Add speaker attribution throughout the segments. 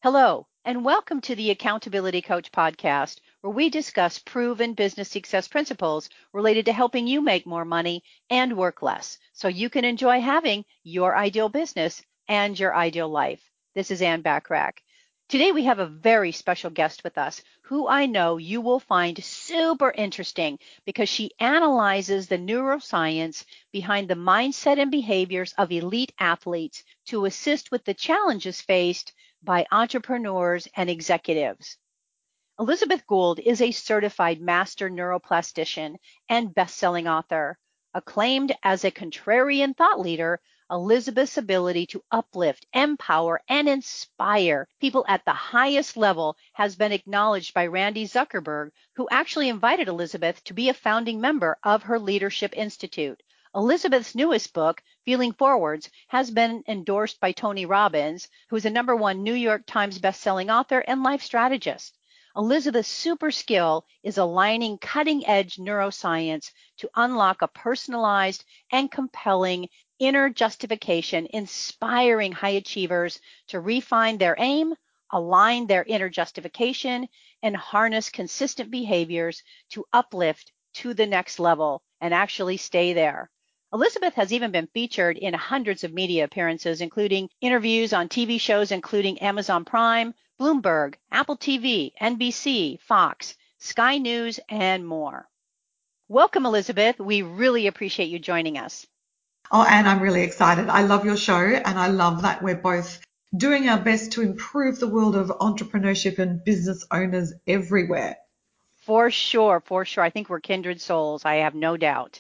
Speaker 1: Hello, and welcome to the Accountability Coach podcast, where we discuss proven business success principles related to helping you make more money and work less so you can enjoy having your ideal business and your ideal life. This is Ann Backrack. Today we have a very special guest with us who I know you will find super interesting because she analyzes the neuroscience behind the mindset and behaviors of elite athletes to assist with the challenges faced by entrepreneurs and executives. Elizabeth Gould is a certified master neuroplastician and best-selling author. Acclaimed as a contrarian thought leader, Elizabeth's ability to uplift, empower, and inspire people at the highest level has been acknowledged by Randy Zuckerberg, who actually invited Elizabeth to be a founding member of her Leadership Institute. Elizabeth's newest book, Feeling Forwards, has been endorsed by Tony Robbins, who is a #1 New York Times bestselling author and life strategist. Elizabeth's super skill is aligning cutting-edge neuroscience to unlock a personalized and compelling inner justification, inspiring high achievers to refine their aim, align their inner justification, and harness consistent behaviors to uplift to the next level and actually stay there. Elizabeth has even been featured in hundreds of media appearances, including interviews on TV shows including Amazon Prime, Bloomberg, Apple TV, NBC, Fox, Sky News, and more. Welcome, Elizabeth. We really appreciate you joining us.
Speaker 2: Oh, Anne, I'm really excited. I love your show, and I love that we're both doing our best to improve the world of entrepreneurship and business owners everywhere.
Speaker 1: For sure, for sure. I think we're kindred souls. I have no doubt.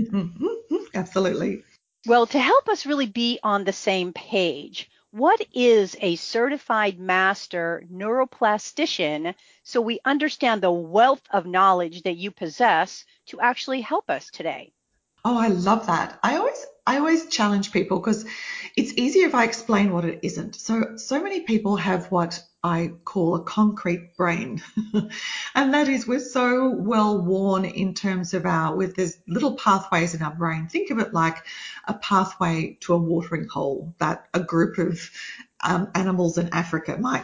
Speaker 2: Absolutely.
Speaker 1: Well, to help us really be on the same page, what is a certified master neuroplastician so we understand the wealth of knowledge that you possess to actually help us today?
Speaker 2: Oh, I love that. I always challenge people because it's easier if I explain what it isn't. So many people have what I call a concrete brain. And that is we're so well worn in terms of with there's little pathways in our brain. Think of it like a pathway to a watering hole that a group of animals in Africa might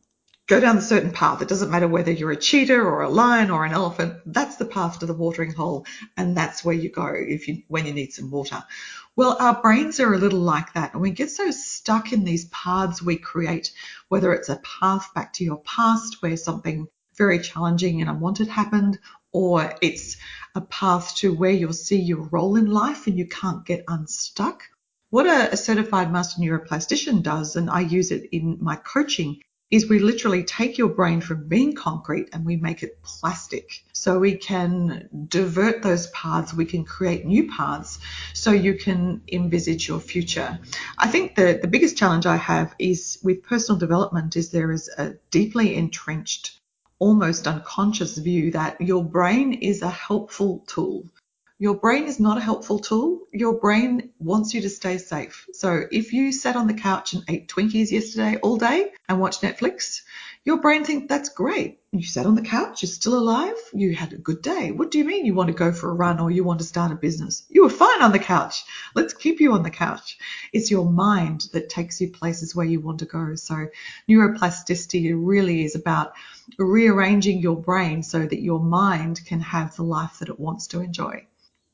Speaker 2: go down a certain path. It doesn't matter whether you're a cheetah or a lion or an elephant. That's the path to the watering hole, and that's where you go when you need some water. Well, our brains are a little like that, and we get so stuck in these paths we create, whether it's a path back to your past where something very challenging and unwanted happened, or it's a path to where you'll see your role in life and you can't get unstuck. What a certified master neuroplastician does, and I use it in my coaching, is we literally take your brain from being concrete and we make it plastic. So we can divert those paths, we can create new paths so you can envisage your future. I think the biggest challenge I have is with personal development is there is a deeply entrenched, almost unconscious view that your brain is a helpful tool. Your brain is not a helpful tool. Your brain wants you to stay safe. So if you sat on the couch and ate Twinkies yesterday all day and watched Netflix, your brain thinks that's great. You sat on the couch, you're still alive, you had a good day. What do you mean you want to go for a run or you want to start a business? You were fine on the couch. Let's keep you on the couch. It's your mind that takes you places where you want to go. So neuroplasticity really is about rearranging your brain so that your mind can have the life that it wants to enjoy.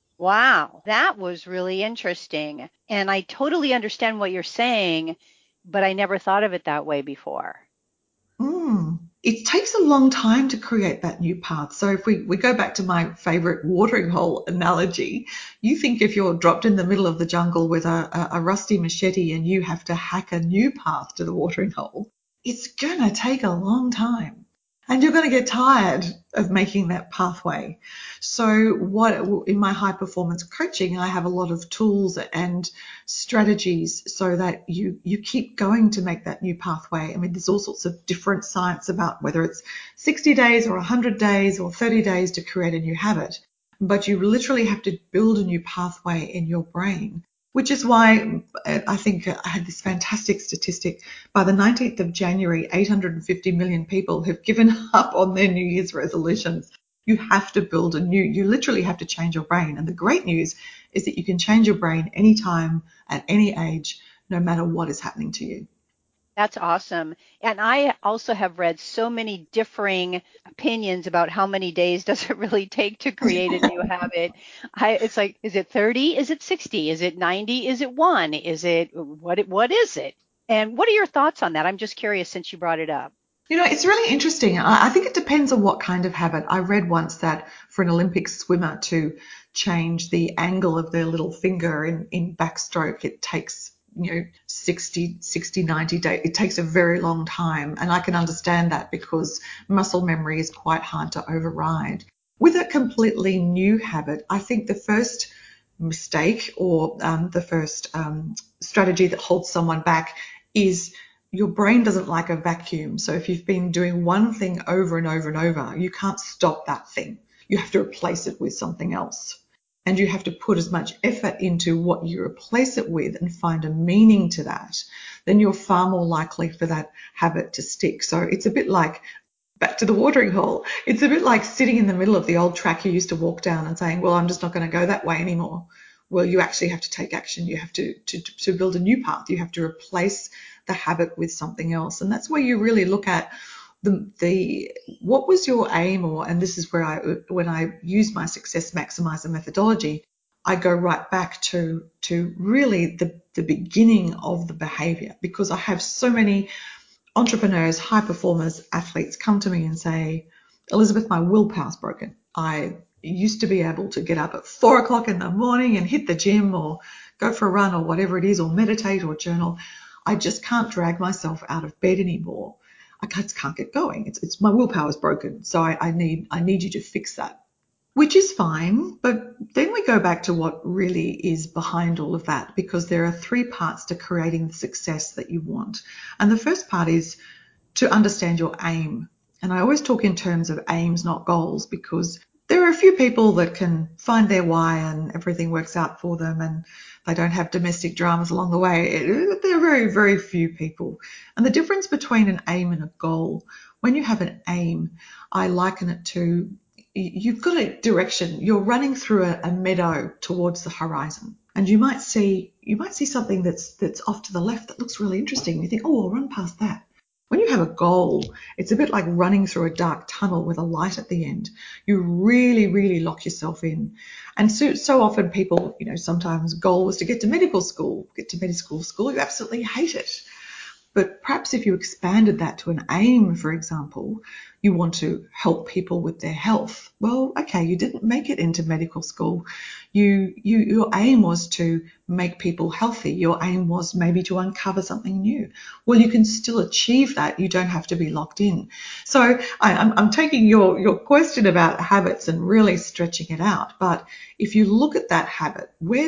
Speaker 1: Wow, that was really interesting. And I totally understand what you're saying, but I never thought of it that way before.
Speaker 2: It takes a long time to create that new path. So if we go back to my favorite watering hole analogy, you think if you're dropped in the middle of the jungle with a rusty machete and you have to hack a new path to the watering hole, it's going to take a long time. And you're going to get tired of making that pathway. So in my high performance coaching, I have a lot of tools and strategies so that you keep going to make that new pathway. I mean, there's all sorts of different science about whether it's 60 days or 100 days or 30 days to create a new habit. But you literally have to build a new pathway in your brain, which is why I think I had this fantastic statistic. By the 19th of January, 850 million people have given up on their New Year's resolutions. You have to you literally have to change your brain. And the great news is that you can change your brain anytime, at any age, no matter what is happening to you.
Speaker 1: That's awesome. And I also have read so many differing opinions about how many days does it really take to create a new habit. It's like, is it 30? Is it 60? Is it 90? Is it one? Is it what is it? And what are your thoughts on that? I'm just curious since you brought it up.
Speaker 2: It's really interesting. I think it depends on what kind of habit. I read once that for an Olympic swimmer to change the angle of their little finger in backstroke, it takes, 60, 90 days. It takes a very long time. And I can understand that because muscle memory is quite hard to override. With a completely new habit, I think the first mistake or the first strategy that holds someone back is your brain doesn't like a vacuum. So if you've been doing one thing over and over and over, you can't stop that thing. You have to replace it with something else. And you have to put as much effort into what you replace it with and find a meaning to that. Then you're far more likely for that habit to stick. So it's a bit like back to the watering hole. It's a bit like sitting in the middle of the old track you used to walk down and saying, well, I'm just not going to go that way anymore. Well, you actually have to take action. You have to build a new path. You have to replace the habit with something else. And that's where you really look at the what was your aim, or, and this is where when I use my success maximizer methodology, I go right back to really the beginning of the behavior, because I have so many entrepreneurs, high performers, athletes come to me and say, Elizabeth, my willpower's broken. I used to be able to get up at 4 o'clock in the morning and hit the gym or go for a run or whatever it is, or meditate or journal. I just can't drag myself out of bed anymore. I just can't get going. It's my willpower's broken. So I need you to fix that, which is fine. But then we go back to what really is behind all of that, because there are three parts to creating the success that you want. And the first part is to understand your aim. And I always talk in terms of aims, not goals, because there are a few people that can find their why and everything works out for them and they don't have domestic dramas along the way. There are very, very few people. And the difference between an aim and a goal, when you have an aim, I liken it to you've got a direction. You're running through a meadow towards the horizon. And you might see something that's off to the left that looks really interesting. You think, oh, I'll run past that. When you have a goal, it's a bit like running through a dark tunnel with a light at the end. You really, really lock yourself in. And so often people, sometimes goal was to get to medical school. You absolutely hate it. But perhaps if you expanded that to an aim, for example, you want to help people with their health. Well, okay, you didn't make it into medical school. Your aim was to make people healthy. Your aim was maybe to uncover something new. Well, you can still achieve that. You don't have to be locked in. So I'm taking your question about habits and really stretching it out. But if you look at that habit, why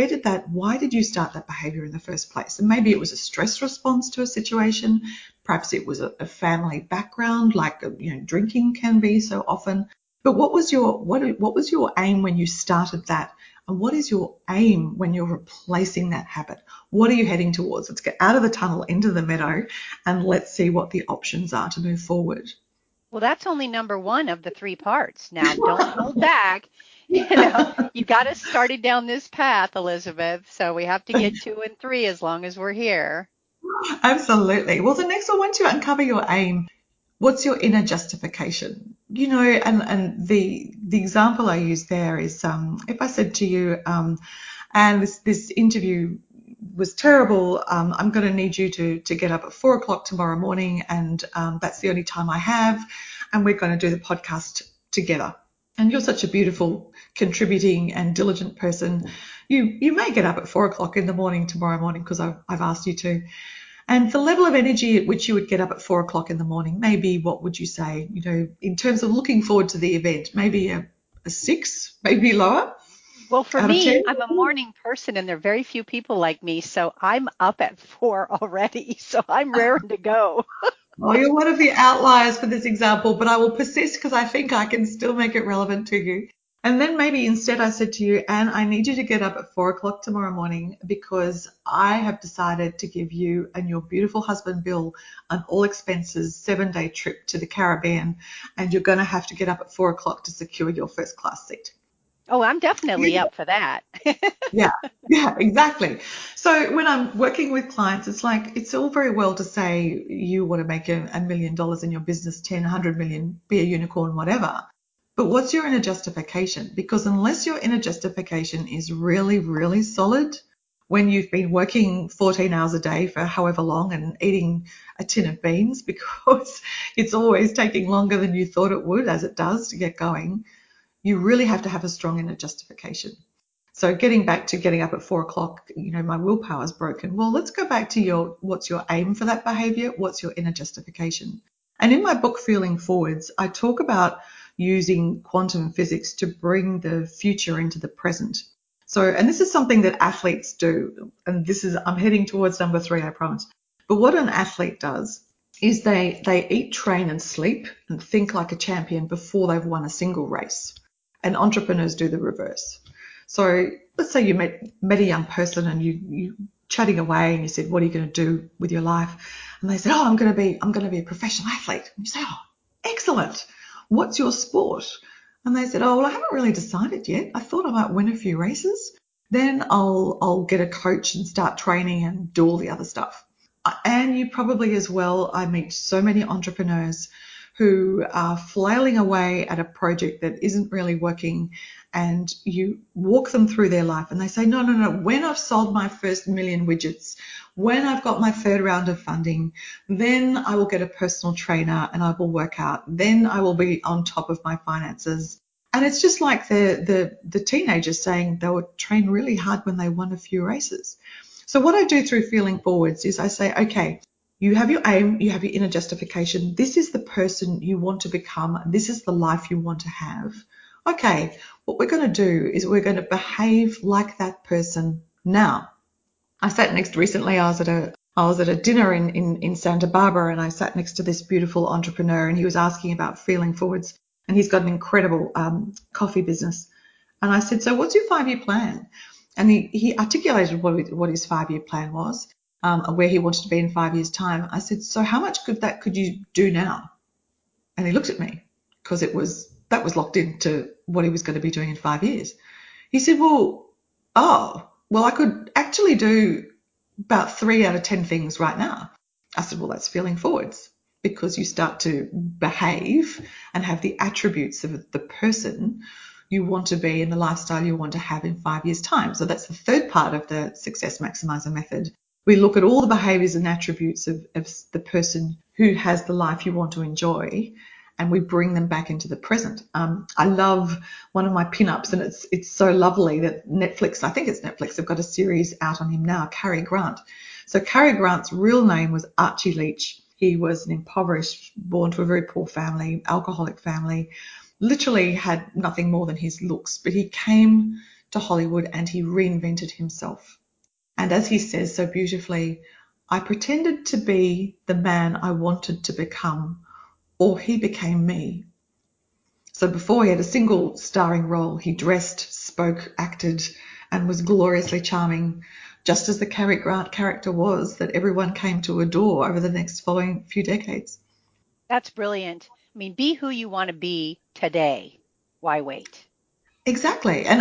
Speaker 2: did you start that behavior in the first place? And maybe it was a stress response to a situation. Perhaps it was a family background, like drinking can be so often. But what was your aim when you started that? And what is your aim when you're replacing that habit? What are you heading towards? Let's get out of the tunnel into the meadow and let's see what the options are to move forward.
Speaker 1: Well, that's only number one of the three parts. Now, don't hold back. You got us started down this path, Elizabeth. So we have to get two and three as long as we're here.
Speaker 2: Absolutely. Well, the next one, once you uncover your aim, what's your inner justification? And the example I use there is if I said to you, and this interview was terrible, I'm going to need you to get up at 4 o'clock tomorrow morning, and that's the only time I have, and we're going to do the podcast together. And you're such a beautiful, contributing and diligent person. You may get up at 4 o'clock in the morning tomorrow morning because I've asked you to. And the level of energy at which you would get up at 4 o'clock in the morning, maybe what would you say, in terms of looking forward to the event, maybe a 6, maybe lower
Speaker 1: Well, for
Speaker 2: out of
Speaker 1: me,
Speaker 2: 10?
Speaker 1: I'm a morning person and there are very few people like me. So I'm up at 4 already. So I'm raring to go.
Speaker 2: Oh, you're one of the outliers for this example, but I will persist because I think I can still make it relevant to you. And then maybe instead I said to you, Anne, I need you to get up at 4 o'clock tomorrow morning because I have decided to give you and your beautiful husband, Bill, an all expenses 7-day trip to the Caribbean. And you're going to have to get up at 4 o'clock to secure your first class seat.
Speaker 1: Oh, I'm definitely up for that.
Speaker 2: Yeah, yeah, exactly. So when I'm working with clients, it's like, it's all very well to say you want to make $1 million in your business, 10, 100 million, be a unicorn, whatever. But what's your inner justification? Because unless your inner justification is really, really solid, when you've been working 14 hours a day for however long and eating a tin of beans because it's always taking longer than you thought it would, as it does, to get going, you really have to have a strong inner justification. So getting back to getting up at 4 o'clock, my willpower is broken. Well, let's go back to what's your aim for that behavior? What's your inner justification? And in my book, Feeling Forwards, I talk about using quantum physics to bring the future into the present. So, and this is something that athletes do. And I'm heading towards number 3, I promise. But what an athlete does is they eat, train and sleep and think like a champion before they've won a single race. And entrepreneurs do the reverse. So let's say you met a young person and you chatting away and you said, what are you going to do with your life? And they said, oh, I'm going to be a professional athlete. And you say, oh, excellent. What's your sport? And they said, oh, well, I haven't really decided yet. I thought I might win a few races. Then I'll get a coach and start training and do all the other stuff. And you probably as well, I meet so many entrepreneurs who are flailing away at a project that isn't really working, and you walk them through their life and they say, no, when I've sold my first 1,000,000 widgets, when I've got my 3rd round of funding, then I will get a personal trainer and I will work out. Then I will be on top of my finances. And it's just like the teenagers saying they would train really hard when they won a few races. So what I do through Feeling Forwards is I say, okay, you have your aim, you have your inner justification. This is the person you want to become. This is the life you want to have. Okay, what we're going to do is we're going to behave like that person now. I sat next recently, I was at a dinner in Santa Barbara, and I sat next to this beautiful entrepreneur, and he was asking about Feeling Forwards, and he's got an incredible coffee business. And I said, so what's your 5-year plan? And he articulated what his 5-year plan was, where he wanted to be in 5 years' time. I said, so how much could you do now? And he looked at me because that was locked into what he was going to be doing in 5 years. He said, well, I could actually do about 3 out of 10 things right now. I said, well, that's Feeling Forwards, because you start to behave and have the attributes of the person you want to be and the lifestyle you want to have in 5 years' time. So that's the third part of the Success Maximizer method. We look at all the behaviors and attributes of the person who has the life you want to enjoy, and we bring them back into the present. I love one of my pinups, and it's so lovely that Netflix, I think it's Netflix, have got a series out on him now, Cary Grant. So Cary Grant's real name was Archie Leach. He was an impoverished, born to a very poor family, alcoholic family, literally had nothing more than his looks, but he came to Hollywood and he reinvented himself. And as he says so beautifully, I pretended to be the man I wanted to become, or he became me. So before he had a single starring role, he dressed, spoke, acted, and was gloriously charming, just as the Cary Grant character was that everyone came to adore over the next following few decades.
Speaker 1: That's brilliant. I mean, be who you want to be today. Why wait?
Speaker 2: Exactly. And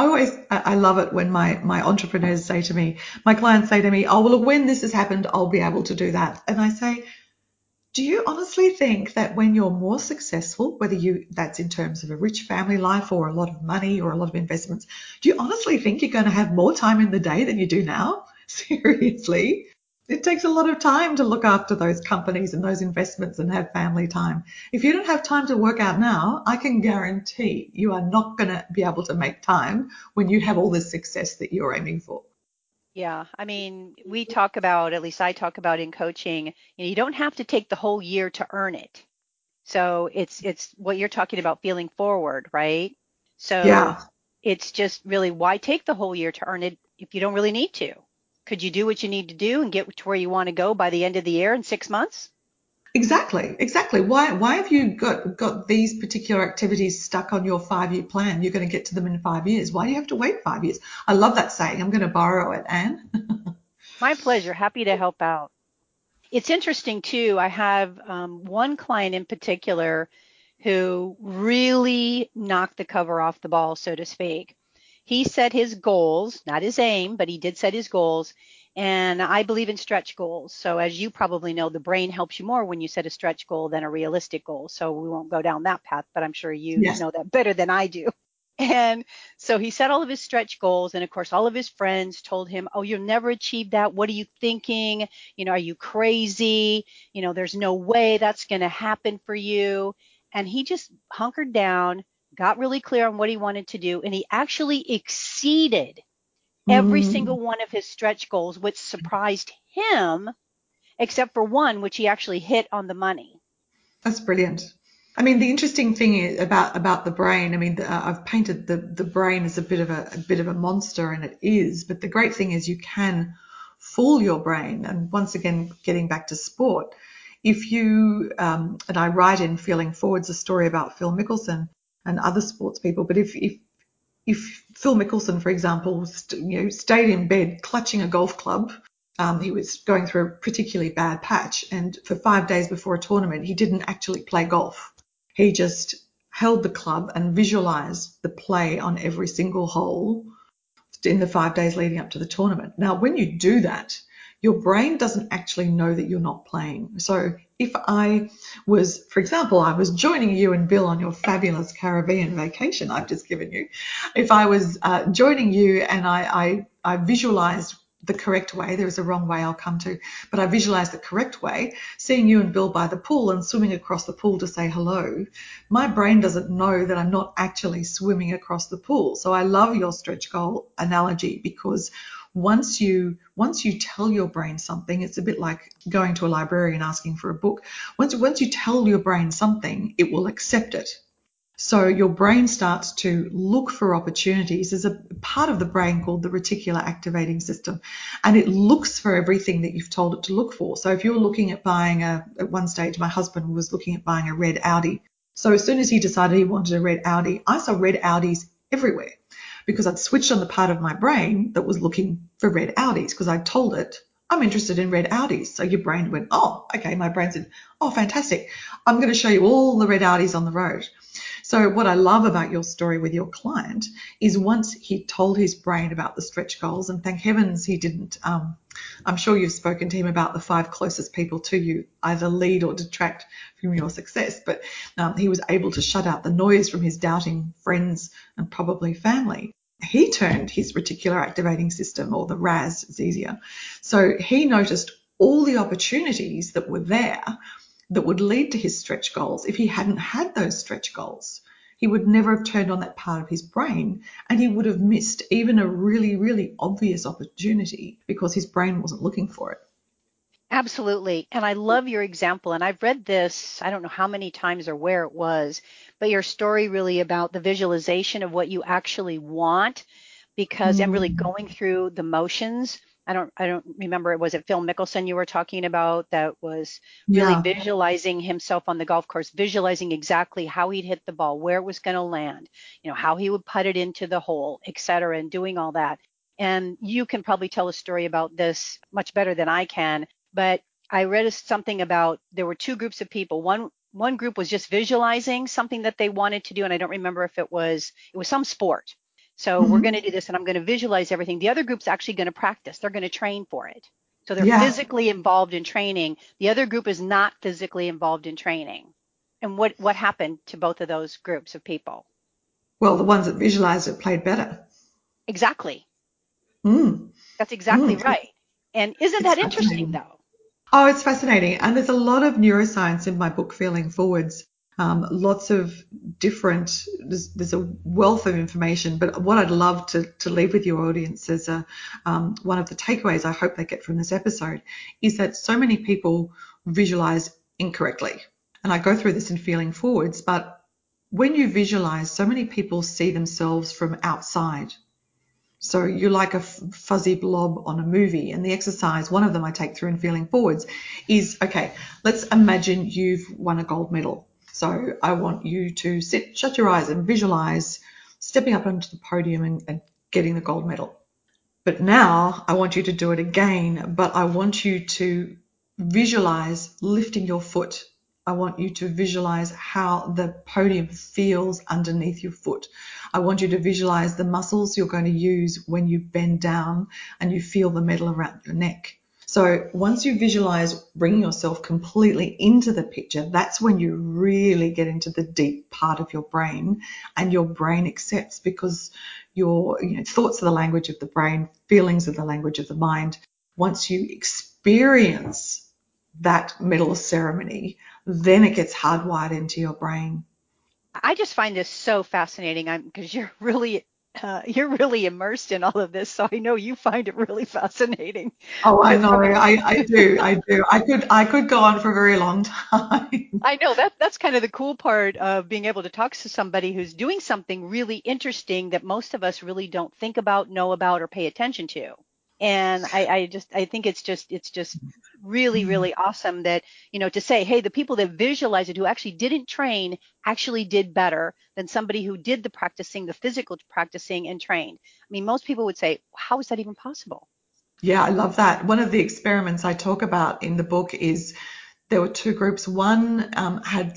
Speaker 2: I love it when my entrepreneurs say to me, my clients say to me, oh, well, when this has happened, I'll be able to do that. And I say, do you honestly think that when you're more successful, that's in terms of a rich family life or a lot of money or a lot of investments, do you honestly think you're going to have more time in the day than you do now? Seriously. It takes a lot of time to look after those companies and those investments and have family time. If you don't have time to work out now, I can guarantee you are not going to be able to make time when you have all the success that you're aiming for.
Speaker 1: Yeah, I mean, we talk about, at least I talk about in coaching, you don't have to take the whole year to earn it. So it's what you're talking about, feeling forward, right? So
Speaker 2: Yeah.
Speaker 1: it's just really, why take the whole year to earn it if you don't really need to? Could you do what you need to do and get to where you want to go by the end of the year in 6 months?
Speaker 2: Exactly. Why have you got these particular activities stuck on your 5-year plan? You're going to get to them in 5 years. Why do you have to wait 5 years? I love that saying. I'm going to borrow it, Anne.
Speaker 1: My pleasure. Happy to help out. It's interesting too. I have one client in particular who really knocked the cover off the ball, so to speak. he set his goals, not his aim, but he did set his goals. And I believe in stretch goals. So as you probably know, the brain helps you more when you set a stretch goal than a realistic goal. So we won't go down that path, but I'm sure you
Speaker 2: Yes.
Speaker 1: know that better than I do. And so he set all of his stretch goals. And of course, all of his friends told him, oh, you'll never achieve that. What are you thinking? Are you crazy? There's no way that's going to happen for you. And he just hunkered down, got really clear on what he wanted to do. And he actually exceeded every
Speaker 2: Mm,
Speaker 1: single one of his stretch goals, which surprised him, except for one, which he actually hit on the money.
Speaker 2: that's brilliant. I mean, the interesting thing is about the brain. I mean, I've painted the brain as a bit of a monster, and it is. But the great thing is you can fool your brain. And once again, getting back to sport, if you and I write in Feeling Forwards a story about Phil Mickelson and other sports people. But if Phil Mickelson, for example, stayed in bed clutching a golf club, he was going through a particularly bad patch, and for 5 days before a tournament, he didn't actually play golf. He just held the club and visualized the play on every single hole in the 5 days leading up to the tournament. Now, when you do that, your brain doesn't actually know that you're not playing. So if I was, for example, I was joining you and Bill on your fabulous Caribbean vacation I've just given you. If I was joining you and I visualized the correct way, there is a wrong way I'll come to, but I visualized the correct way, seeing you and Bill by the pool and swimming across the pool to say hello, my brain doesn't know that I'm not actually swimming across the pool. So I love your stretch goal analogy, because once you tell your brain something, it's a bit like going to a library and asking for a book. Once you tell your brain something, it will accept it. So your brain starts to look for opportunities. There's a part of the brain called the reticular activating system, and it looks for everything that you've told it to look for. So if you're looking at buying at one stage, my husband was looking at buying a red Audi. So as soon as he decided he wanted a red Audi, I saw red Audis everywhere, because I'd switched on the part of my brain that was looking for red Audis, because I told it, I'm interested in red Audis. So your brain went, oh, okay. My brain said, oh, fantastic. I'm going to show you all the red Audis on the road. So what I love about your story with your client is once he told his brain about the stretch goals, and thank heavens he didn't, I'm sure you've spoken to him about the 5 closest people to you, either lead or detract from your success, but he was able to shut out the noise from his doubting friends and probably family. He turned his reticular activating system, or the RAS, it's easier. So he noticed all the opportunities that were there that would lead to his stretch goals. If he hadn't had those stretch goals, he would never have turned on that part of his brain, and he would have missed even a really, really obvious opportunity because his brain wasn't looking for it.
Speaker 1: Absolutely. And I love your example. And I've read this, I don't know how many times or where it was, but your story really about the visualization of what you actually want, because I'm really
Speaker 2: Mm,
Speaker 1: going through the motions. I don't remember, was it Phil Mickelson you were talking about that was really
Speaker 2: yeah.
Speaker 1: visualizing himself on the golf course, visualizing exactly how he'd hit the ball, where it was going to land, how he would put it into the hole, et cetera, and doing all that. And you can probably tell a story about this much better than I can, but I read something about there were two groups of people. One group was just visualizing something that they wanted to do, and I don't remember if it was some sport. So we're going
Speaker 2: Hmm.
Speaker 1: to do this, and I'm going to visualize everything. The other group's actually going to practice. They're going to train for it. So they're
Speaker 2: Yeah.
Speaker 1: physically involved in training. The other group is not physically involved in training. And what happened to both of those groups of people?
Speaker 2: Well, the ones that visualized it played better.
Speaker 1: Exactly.
Speaker 2: Mm,
Speaker 1: That's exactly
Speaker 2: mm.
Speaker 1: right. And isn't
Speaker 2: It's
Speaker 1: that interesting,
Speaker 2: fascinating.
Speaker 1: though?
Speaker 2: Oh, it's fascinating. And there's a lot of neuroscience in my book, Feeling Forwards. Lots of there's a wealth of information. But what I'd love to leave with your audience as one of the takeaways I hope they get from this episode is that so many people visualize incorrectly. And I go through this in Feeling Forwards. But when you visualize, so many people see themselves from outside. So you're like a fuzzy blob on a movie. And the exercise, one of them I take through in Feeling Forwards, is, okay, let's imagine you've won a gold medal. So I want you to shut your eyes and visualize stepping up onto the podium and getting the gold medal. But now I want you to do it again, but I want you to visualize lifting your foot I want you to visualize how the podium feels underneath your foot. I want you to visualize the muscles you're going to use when you bend down and you feel the metal around your neck. So once you visualize bringing yourself completely into the picture, that's when you really get into the deep part of your brain, and your brain accepts, because your thoughts are the language of the brain, feelings are the language of the mind. Once you experience that medal ceremony, then it gets hardwired into your brain.
Speaker 1: I just find this so fascinating. Because you're really immersed in all of this, so I know you find it really fascinating.
Speaker 2: Oh, I
Speaker 1: But
Speaker 2: know, I do, I do. I could go on for a very long time.
Speaker 1: I know that's kind of the cool part of being able to talk to somebody who's doing something really interesting that most of us really don't think about, know about, or pay attention to. And I think it's just really, really awesome that, to say, hey, the people that visualize it who actually didn't train actually did better than somebody who did the practicing, the physical practicing and trained. I mean, most people would say, how is that even possible?
Speaker 2: Yeah, I love that. One of the experiments I talk about in the book is there were two groups. One had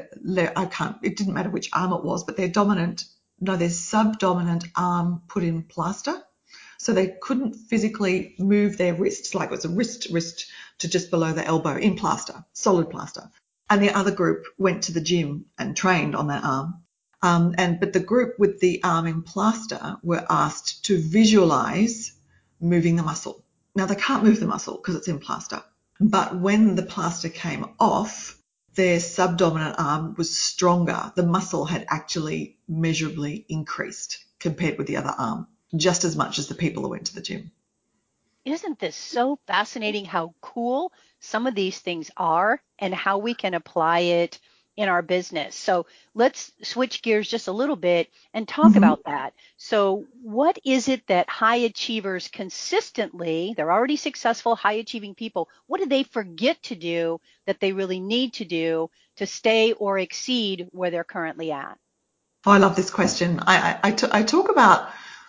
Speaker 2: it didn't matter which arm it was, but their subdominant arm put in plaster. So they couldn't physically move their wrists, like it was a wrist to just below the elbow, in plaster, solid plaster. And the other group went to the gym and trained on that arm. But the group with the arm in plaster were asked to visualize moving the muscle. Now they can't move the muscle because it's in plaster. But when the plaster came off, their subdominant arm was stronger. The muscle had actually measurably increased compared with the other arm, just as much as the people who went to the gym.
Speaker 1: Isn't this so fascinating how cool some of these things are and how we can apply it in our business? So let's switch gears just a little bit and talk
Speaker 2: Mm-hmm.
Speaker 1: about that. So, what is it that high achievers consistently, they're already successful, high achieving people, what do they forget to do that they really need to do to stay or exceed where they're currently at?
Speaker 2: Oh, I love this question. I talk about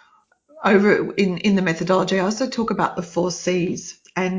Speaker 2: over in the methodology. I also talk about the 4 C's,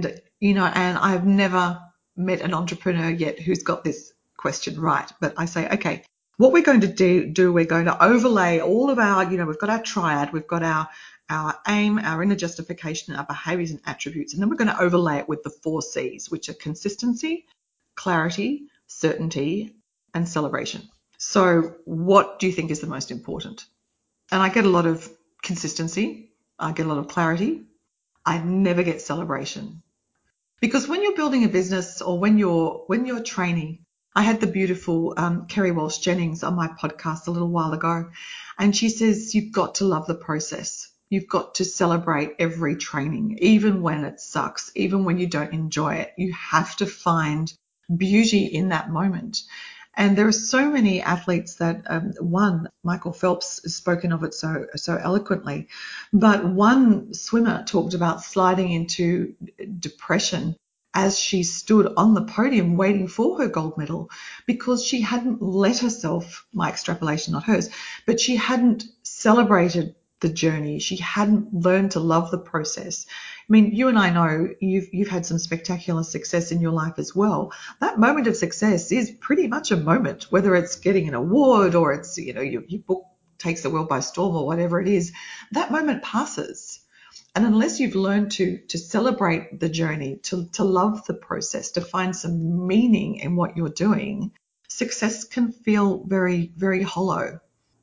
Speaker 2: and I've never met an entrepreneur yet who's got this question right. But I say, okay, what we're going to do, we're going to overlay all of our, we've got our triad, we've got our aim, our inner justification, our behaviors and attributes, and then we're going to overlay it with the 4 C's, which are consistency, clarity, certainty, and celebration. So what do you think is the most important? And I get a lot of consistency. I get a lot of clarity. I never get celebration. Because when you're building a business, or when you're training, I had the beautiful Kerry Walsh Jennings on my podcast a little while ago, and she says you've got to love the process. You've got to celebrate every training, even when it sucks, even when you don't enjoy it. You have to find beauty in that moment. And there are so many athletes that one, Michael Phelps has spoken of it so eloquently, but one swimmer talked about sliding into depression as she stood on the podium waiting for her gold medal, because she hadn't let herself, my extrapolation, not hers, but she hadn't celebrated the journey. She hadn't learned to love the process. I mean, you and I know you've had some spectacular success in your life as well. That moment of success is pretty much a moment, whether it's getting an award or it's, your book takes the world by storm or whatever it is. That moment passes. And unless you've learned to celebrate the journey, to love the process, to find some meaning in what you're doing, success can feel very, very hollow.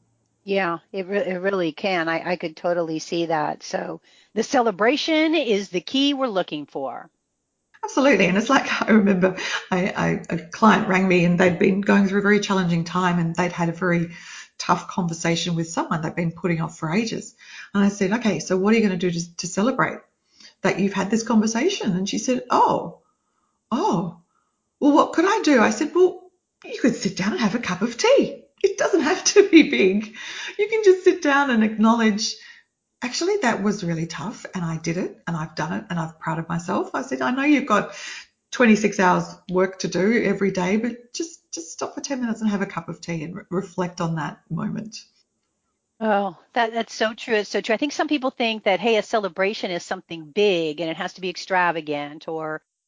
Speaker 1: Yeah, it really can. I could totally see that. So the celebration is the key we're looking for.
Speaker 2: Absolutely. And it's like, I remember a client rang me and they'd been going through a very challenging time, and they'd had a very tough conversation with someone they'd been putting off for ages. And I said, okay, so what are you going to do to celebrate that you've had this conversation? And she said, oh, well, what could I do? I said, well, you could sit down and have a cup of tea. It doesn't have to be big. You can just sit down and acknowledge, actually, that was really tough, and I did it, and I've done it, and I'm proud of myself. I said, I know you've got 26 hours work to do every day, but just stop for 10 minutes and have a cup of tea and reflect on that moment.
Speaker 1: Oh, that's so true. It's so true. I think some people think that, hey, a celebration is something big and it has to be extravagant, or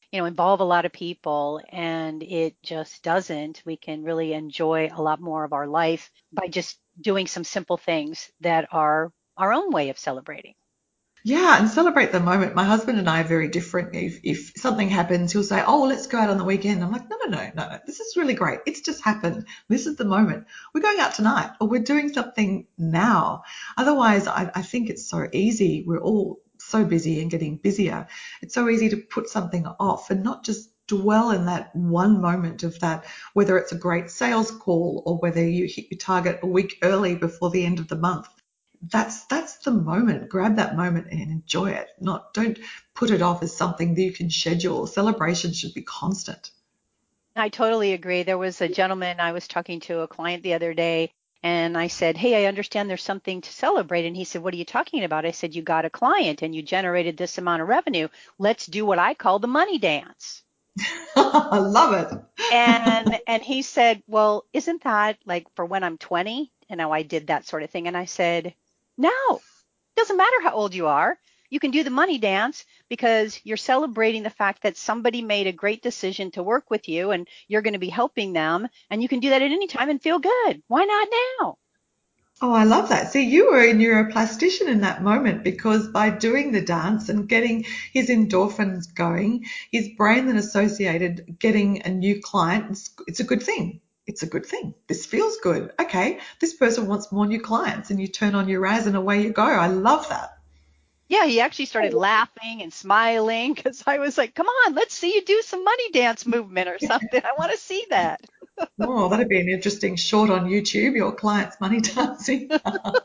Speaker 1: involve a lot of people, and it just doesn't. We can really enjoy a lot more of our life by just doing some simple things that are our own way of celebrating.
Speaker 2: Yeah, and celebrate the moment. My husband and I are very different. If something happens, he'll say, "Oh, let's go out on the weekend." I'm like, "No, no, no, no, no. This is really great. It's just happened. This is the moment. We're going out tonight, or we're doing something now." Otherwise, I think it's so easy. We're all so busy and getting busier. It's so easy to put something off and not just dwell in that one moment of that, whether it's a great sales call or whether you hit your target a week early before the end of the month. That's the moment. Grab that moment and enjoy it. Not don't put it off as something that you can schedule. Celebration should be constant.
Speaker 1: I totally agree. There was a gentleman, I was talking to a client the other day, and I said, "Hey, I understand there's something to celebrate." And he said, "What are you talking about?" I said, "You got a client and you generated this amount of revenue. Let's do what I call the money dance."
Speaker 2: I love it.
Speaker 1: And he said, "Well, isn't that like for when I'm 20?" And now I did that sort of thing. And I said, "No, doesn't matter how old you are. You can do the money dance because you're celebrating the fact that somebody made a great decision to work with you and you're going to be helping them. And you can do that at any time and feel good. Why not now?"
Speaker 2: Oh, I love that. See, you were a neuroplastician in that moment because by doing the dance and getting his endorphins going, his brain then associated getting a new client. It's a good thing. It's a good thing. This feels good. Okay, this person wants more new clients, and you turn on your Raz and away you go. I love that.
Speaker 1: Yeah, he actually started laughing and smiling because I was like, "Come on, let's see you do some money dance movement or something. I want to see that."
Speaker 2: Oh, that'd be an interesting short on YouTube, your client's money dancing.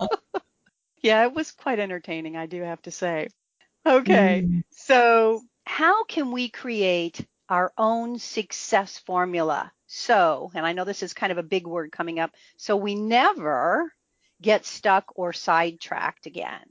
Speaker 1: Yeah, it was quite entertaining, I do have to say. Okay,
Speaker 2: Mm.
Speaker 1: so how can we create our own success formula? So, and I know this is kind of a big word coming up, so we never get stuck or sidetracked again.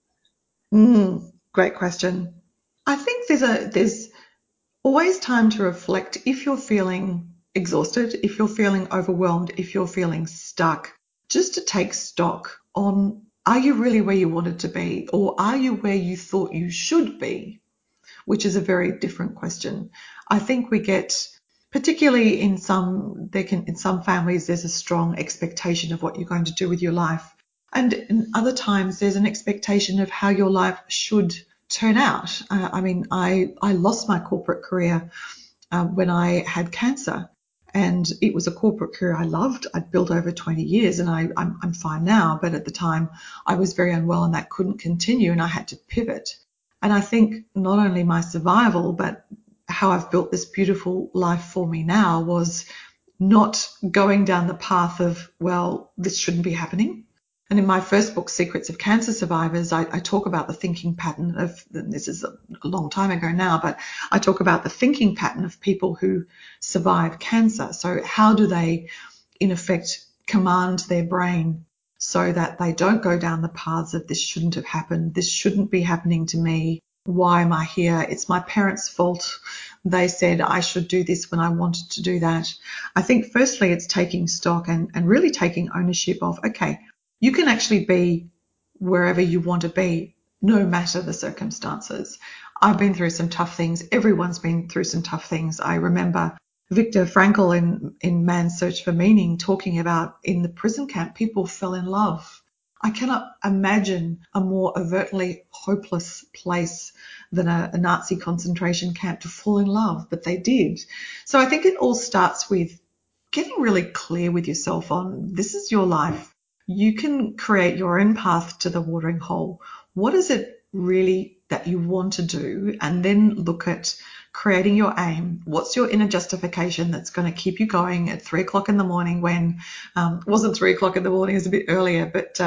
Speaker 2: Great question. I think there's always time to reflect if you're feeling exhausted, if you're feeling overwhelmed, if you're feeling stuck, just to take stock on, are you really where you wanted to be, or are you where you thought you should be? Which is a very different question. I think we get, particularly in some families, there's a strong expectation of what you're going to do with your life. And in other times, there's an expectation of how your life should turn out. I lost my corporate career when I had cancer. And it was a corporate career I loved. I'd built over 20 years and I'm fine now. But at the time, I was very unwell and that couldn't continue and I had to pivot. And I think not only my survival, but how I've built this beautiful life for me now was not going down the path of, well, this shouldn't be happening. And in my first book, Secrets of Cancer Survivors, I talk about the thinking pattern of, and this is a long time ago now, but I talk about the thinking pattern of people who survive cancer. So how do they, in effect, command their brain so that they don't go down the paths of this shouldn't have happened, this shouldn't be happening to me, why am I here? It's my parents' fault. They said I should do this when I wanted to do that. I think firstly it's taking stock and really taking ownership of, okay, you can actually be wherever you want to be, no matter the circumstances. I've been through some tough things. Everyone's been through some tough things. I remember Viktor Frankl in Man's Search for Meaning talking about in the prison camp, people fell in love. I cannot imagine a more overtly hopeless place than a Nazi concentration camp to fall in love, but they did. So I think it all starts with getting really clear with yourself on this is your life. You can create your own path to the watering hole. What is it really that you want to do? And then look at creating your aim. What's your inner justification that's going to keep you going at 3 o'clock in the morning when it wasn't 3 o'clock in the morning, it was a bit earlier, but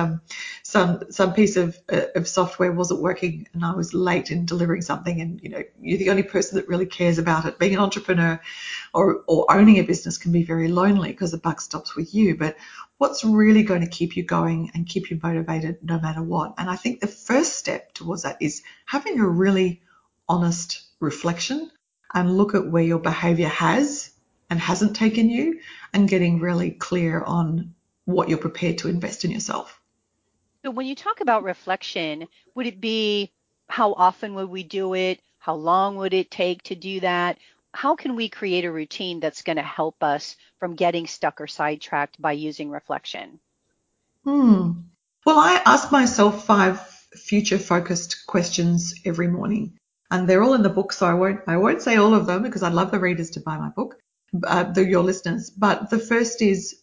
Speaker 2: some piece of software wasn't working and I was late in delivering something, and you're the only person that really cares about it. Being an entrepreneur or owning a business can be very lonely because the buck stops with you. But what's really going to keep you going and keep you motivated no matter what? And I think the first step towards that is having a really honest reflection and look at where your behavior has and hasn't taken you and getting really clear on what you're prepared to invest in yourself.
Speaker 1: So when you talk about reflection, would it be how often would we do it? How long would it take to do that? how can we create a routine that's going to help us from getting stuck or sidetracked by using reflection?
Speaker 2: Hmm. Well, I ask myself 5 future-focused questions every morning, and they're all in the book, so I won't say all of them because I'd love the readers to buy my book, your listeners. But the first is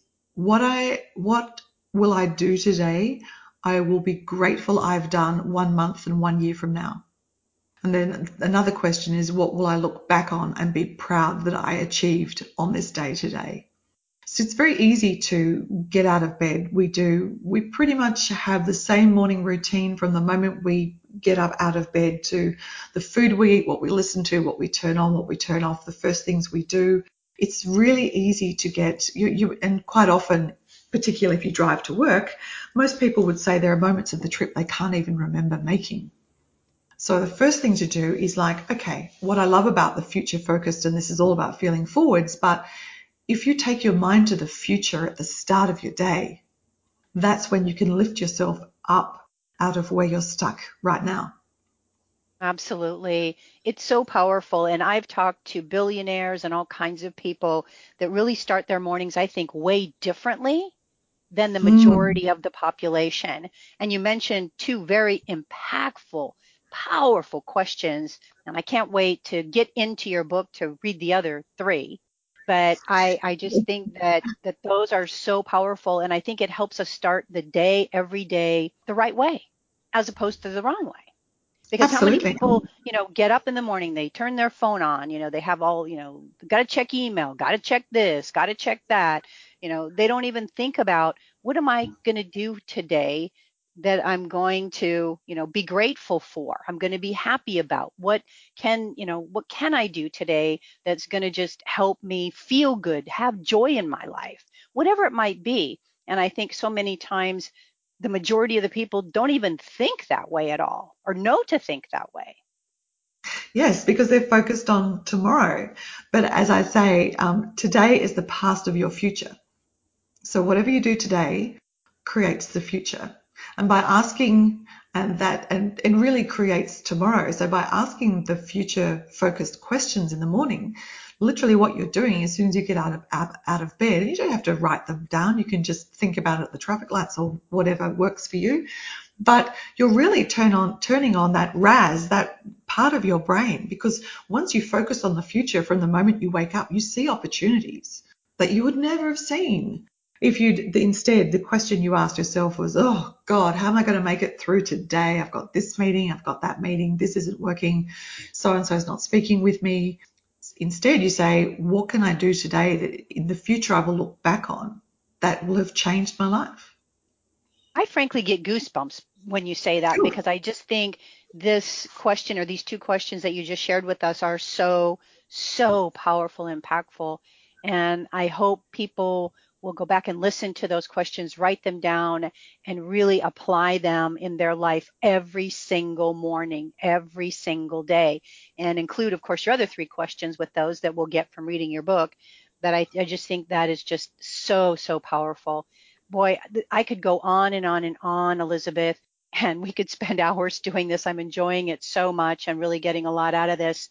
Speaker 2: what will I do today? I will be grateful I've done 1 month and 1 year from now. And then another question is, what will I look back on and be proud that I achieved on this day today? So it's very easy to get out of bed. We pretty much have the same morning routine from the moment we get up out of bed to the food we eat, what we listen to, what we turn on, what we turn off, the first things we do. It's really easy to get and quite often, particularly if you drive to work, most people would say there are moments of the trip they can't even remember making. So the first thing to do is like, okay, what I love about the future focused, and this is all about feeling forwards, but if you take your mind to the future at the start of your day, that's when you can lift yourself up out of where you're stuck right now.
Speaker 1: Absolutely. It's so powerful. And I've talked to billionaires and all kinds of people that really start their mornings, I think, way differently than the
Speaker 2: Mm,
Speaker 1: majority of the population. And you mentioned two very impactful, powerful questions. And I can't wait to get into your book to read the other three. But I just think that those are so powerful. And I think it helps us start the day every day the right way, as opposed to the wrong way. Because how many
Speaker 2: absolutely.
Speaker 1: people, get up in the morning, they turn their phone on, they have all, got to check email, got to check this, got to check that. They don't even think about what am I going to do today that I'm going to, be grateful for. I'm going to be happy about. What can I do today that's going to just help me feel good, have joy in my life, whatever it might be. And I think so many times the majority of the people don't even think that way at all or know to think that way.
Speaker 2: Yes, because they're focused on tomorrow. But as I say, today is the past of your future. So whatever you do today creates the future. And by asking and really creates tomorrow. So by asking the future focused questions in the morning, literally what you're doing as soon as you get out of bed, and you don't have to write them down, you can just think about it at the traffic lights or whatever works for you. But you're really turning on that RAS, that part of your brain, because once you focus on the future from the moment you wake up, you see opportunities that you would never have seen if you'd instead the question you asked yourself was, oh God, how am I going to make it through today? I've got this meeting, I've got that meeting, this isn't working, so and so is not speaking with me. Instead, you say, what can I do today that in the future I will look back on that will have changed my life?
Speaker 1: I frankly get goosebumps when you say that
Speaker 2: Sure.
Speaker 1: because I just think this question or these two questions that you just shared with us are so, so powerful, impactful. And I hope people will go back and listen to those questions, write them down, and really apply them in their life every single morning, every single day, and include, of course, your other three questions with those that we'll get from reading your book. But I just think that is just so, so powerful. Boy, I could go on and on and on, Elizabeth, and we could spend hours doing this. I'm enjoying it so much. I'm really getting a lot out of this.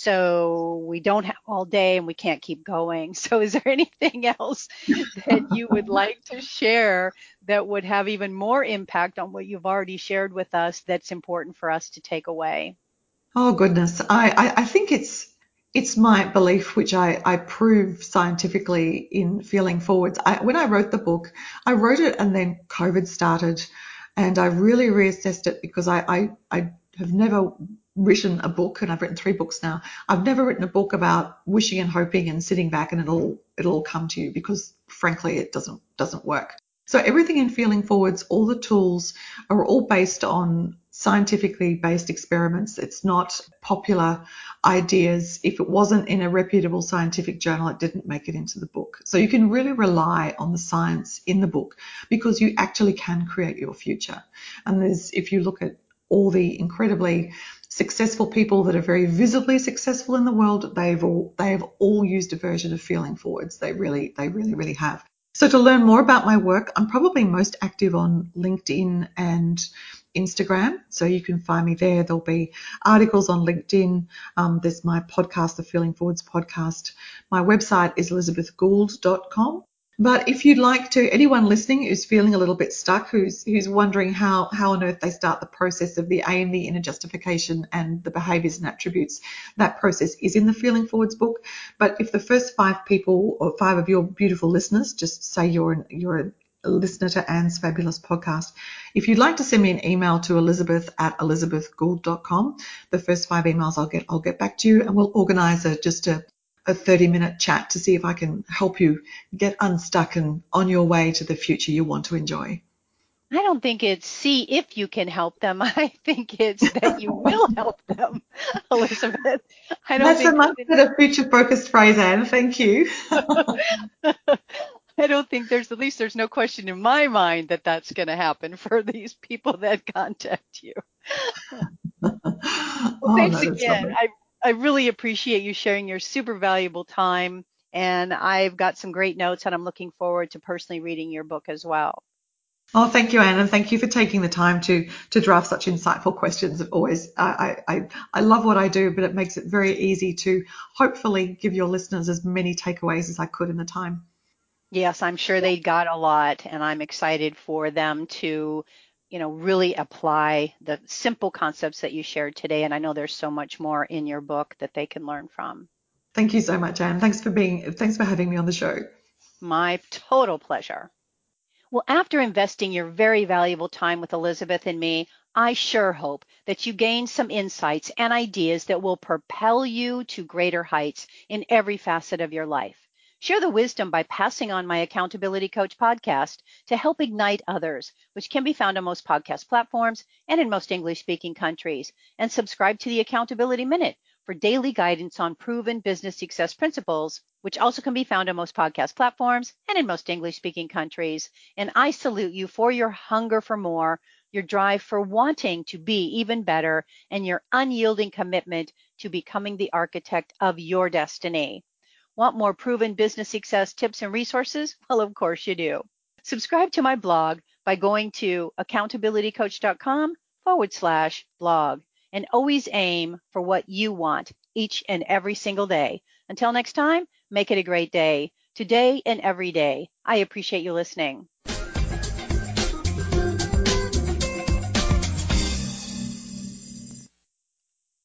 Speaker 1: So we don't have all day and we can't keep going. So is there anything else that you would like to share that would have even more impact on what you've already shared with us that's important for us to take away?
Speaker 2: Oh goodness. I think it's my belief, which I prove scientifically in Feeling Forwards. When I wrote the book, I wrote it and then COVID started and I really reassessed it because I have never written a book, and I've written 3 books now. I've never written a book about wishing and hoping and sitting back and it'll come to you, because frankly it doesn't work. So everything in Feeling Forwards, all the tools are all based on scientifically based experiments. It's not popular ideas. If it wasn't in a reputable scientific journal, it didn't make it into the book. So you can really rely on the science in the book because you actually can create your future. And if you look at all the incredibly successful people that are very visibly successful in the world, they have all used a version of Feeling Forwards. Really have. So to learn more about my work, I'm probably most active on LinkedIn and Instagram, so you can find me there. There'll be articles on LinkedIn. There's my podcast, the Feeling Forwards podcast. My website is elizabethgould.com. But if you'd like to, anyone listening who's feeling a little bit stuck, who's wondering how on earth they start the process of the A and the inner justification and the behaviors and attributes, that process is in the Feeling Forwards book. But if the first 5 people or 5 of your beautiful listeners, just say you're a listener to Anne's fabulous podcast, if you'd like to send me an email to elizabeth@elizabethgould.com, the first 5 emails I'll get back to you, and we'll organise a 30-minute chat to see if I can help you get unstuck and on your way to the future you want to enjoy.
Speaker 1: I don't think it's see if you can help them. I think it's that you will help them, Elizabeth. I don't
Speaker 2: That's a
Speaker 1: think
Speaker 2: much better future-focused phrase, Anne. Thank you.
Speaker 1: I don't think there's at least there's no question in my mind that that's going to happen for these people that contact you. Well,
Speaker 2: Oh,
Speaker 1: thanks
Speaker 2: no, that's
Speaker 1: again.
Speaker 2: lovely.
Speaker 1: I really appreciate you sharing your super valuable time, and I've got some great notes, and I'm looking forward to personally reading your book as well.
Speaker 2: Oh, thank you, Anne, and thank you for taking the time to draft such insightful questions. Always, I love what I do, but it makes it very easy to hopefully give your listeners as many takeaways as I could in the time.
Speaker 1: Yes, I'm sure they got a lot, and I'm excited for them to, really apply the simple concepts that you shared today. And I know there's so much more in your book that they can learn from.
Speaker 2: Thank you so much, Anne. Thanks for having me on the show.
Speaker 1: My total pleasure. Well, after investing your very valuable time with Elizabeth and me, I sure hope that you gain some insights and ideas that will propel you to greater heights in every facet of your life. Share the wisdom by passing on my Accountability Coach podcast to help ignite others, which can be found on most podcast platforms and in most English-speaking countries. And subscribe to the Accountability Minute for daily guidance on proven business success principles, which also can be found on most podcast platforms and in most English-speaking countries. And I salute you for your hunger for more, your drive for wanting to be even better, and your unyielding commitment to becoming the architect of your destiny. Want more proven business success tips and resources? Well, of course you do. Subscribe to my blog by going to accountabilitycoach.com/blog and always aim for what you want each and every single day. Until next time, make it a great day, today and every day. I appreciate you listening.